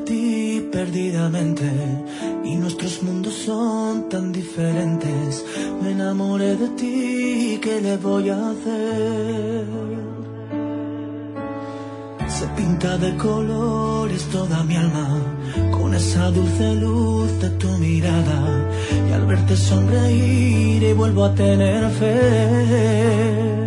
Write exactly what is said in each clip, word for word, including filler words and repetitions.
ti perdidamente y nuestros mundos son tan diferentes. Me enamoré de ti, ¿qué le voy a hacer? Se pinta de colores toda mi alma con esa dulce luz de tu mirada, y al verte sonreír y vuelvo a tener fe.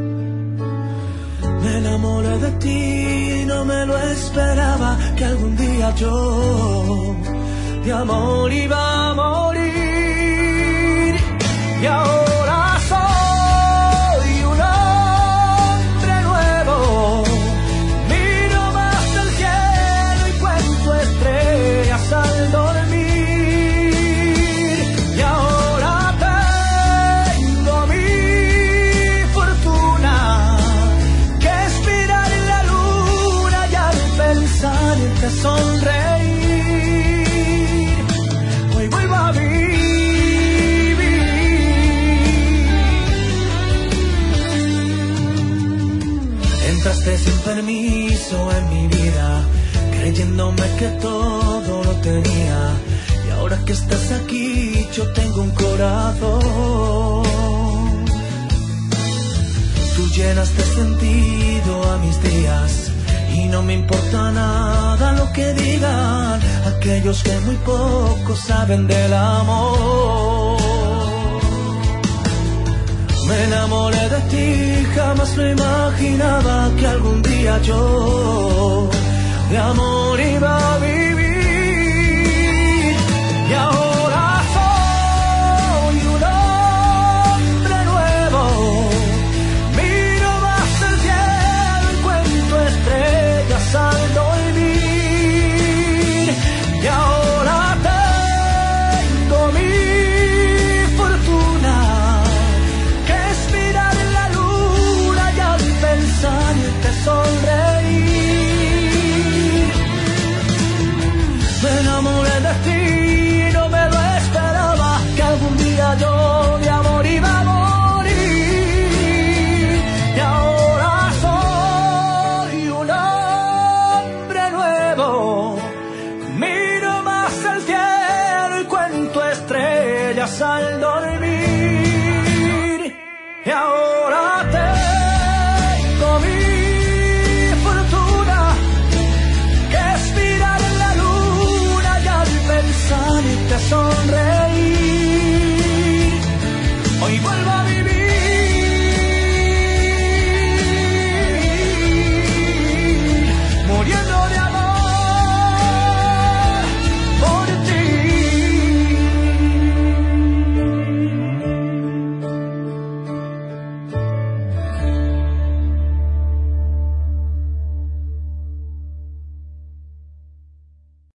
Me enamoré de ti, no me lo esperaba, que algún día yo de amor iba a morir. Y ahora soy un hombre nuevo, miro más al cielo y cuento estrellas al dormir. Y ahora tengo mi fortuna, que es mirar la luna y al pensar te sonreír. Hoy vuelvo a vivir. Entraste sin permiso en mi vida, creyéndome que todo lo tenía, y ahora que estás aquí yo tengo un corazón. Tú llenas de sentido a mis días y no me importa nada lo que digan aquellos que muy poco saben del amor. Me enamoré de ti, jamás lo imaginaba, que algún día yo de amor iba a vivir. Y ahora soy un hombre nuevo, miro más el cielo y cuento estrellas al dormir. Y ahora tengo mi fortuna, que es mirar la luna y al pensar te sonreír. Me enamoré de ti, no me lo esperaba, que algún día yo de amor iba a morir. Y ahora soy un hombre nuevo, miro más al cielo y cuento estrellas al dormir. Y ahora